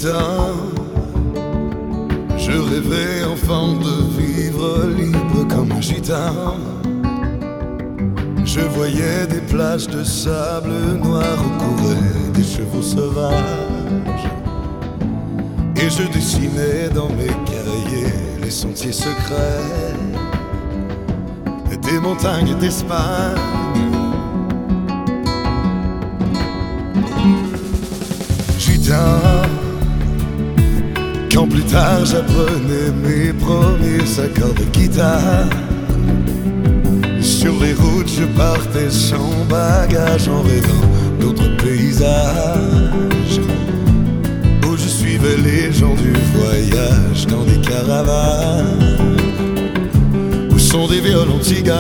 gitan, je rêvais enfant de vivre libre comme un gitan. Je voyais des plages de sable noir où couraient des chevaux sauvages, et je dessinais dans mes cahiers les sentiers secrets des montagnes d'Espagne. Gitan, quand plus tard j'apprenais mes premiers accords de guitare, sur les routes je partais sans bagage en rêvant d'autres paysages, où je suivais les gens du voyage dans des caravanes où sont des violons tziganes.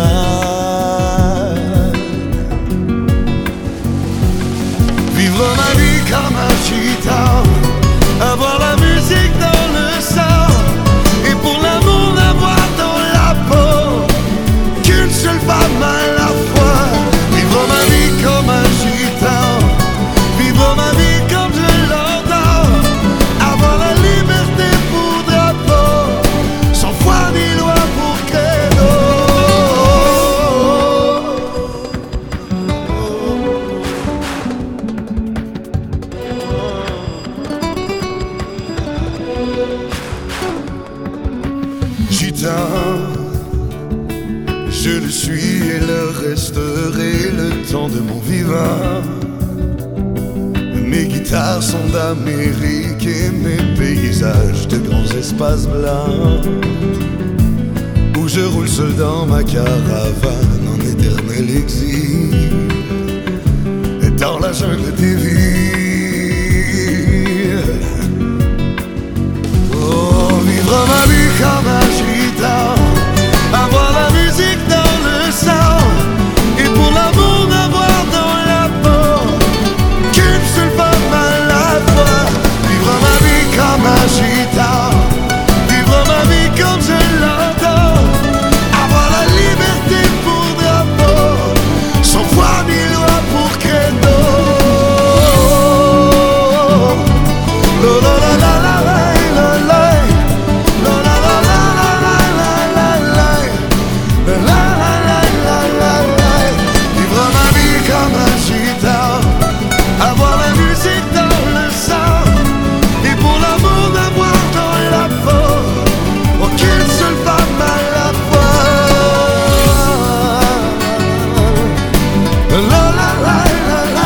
Vivre ma vie comme un gitan, avoir la musique dans le sang, et pour l'amour n'avoir dans la peau qu'une seule femme à la fois. Vivre ma vie comme un gitan, vivre ma vie comme je l'entends, avoir la liberté pour drapeau, sans foi ni loi pour credo. Gitan, je le suis et le resterai le temps de mon vivant. Mes guitares sont d'Amérique et mes paysages de grands espaces blancs, où je roule seul dans ma caravane en éternel exil, et dans la jungle des villes. Oh, vivre ma vie comme